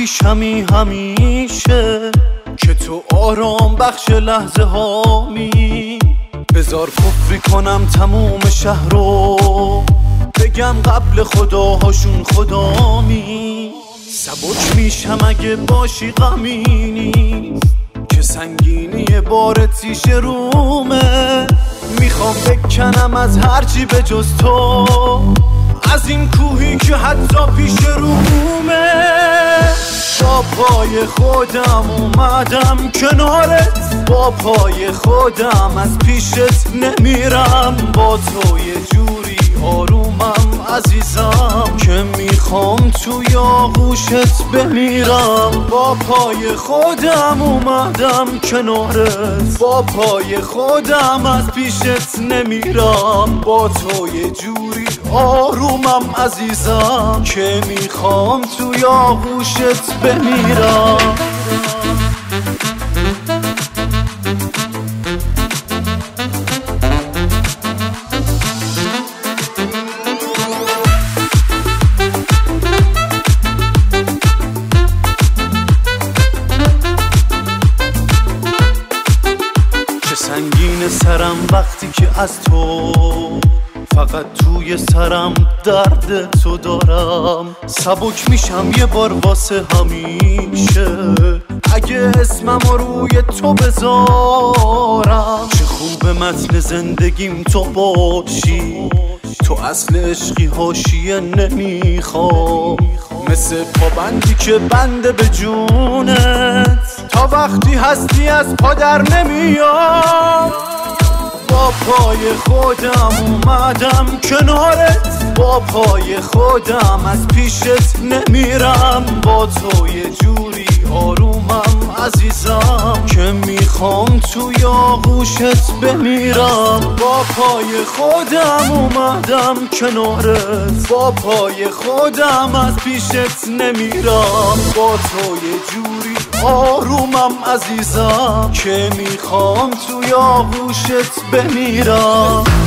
پیشمی همیشه که تو آرام بخش لحظه هامی. بذار کفری کنم تموم شهر رو، بگم قبل خداهاشون خدامی. سبک میشم اگه باشی غمی نیست، که سنگینی بار تیشه رومه. میخوام بکنم از هرچی به جز تو، از این کوهی که حتی پیش رومه. با پای خودم اومدم کنارت، با پای خودم از پیشت نمیرم. با تو یه جوری آرومم عزیزم که میخوام توی آغوشت بمیرم. با پای خودم اومدم کنارت، با پای خودم از پیشت نمیرم. با تو یه جوری آرومم عزیزم که میخوام توی آغوشت بمیرم. سنگین سرم وقتی که از تو، فقط توی سرم درد تو دارم. سبک میشم یه بار واسه همیشه اگه اسمم روی تو بذارم. چه خوب متن زندگیم تو باشی، تو اصل عشقی حاشیه نمیخوام. مثل پابندی که بنده به جونت، تا وقتی هستی از پا در نمیام. با پای خودم اومدم کنارت، با پای خودم از پیشت نمیرم. با تو یه جوری آرومم عزیزم که میخوام توی آغوشت بمیرم. با پای خودم اومدم کنارت، با پای خودم از پیشت نمیرم. با تو یه جوری آرومم عزیزم که میخوام توی آغوشت بمیرم.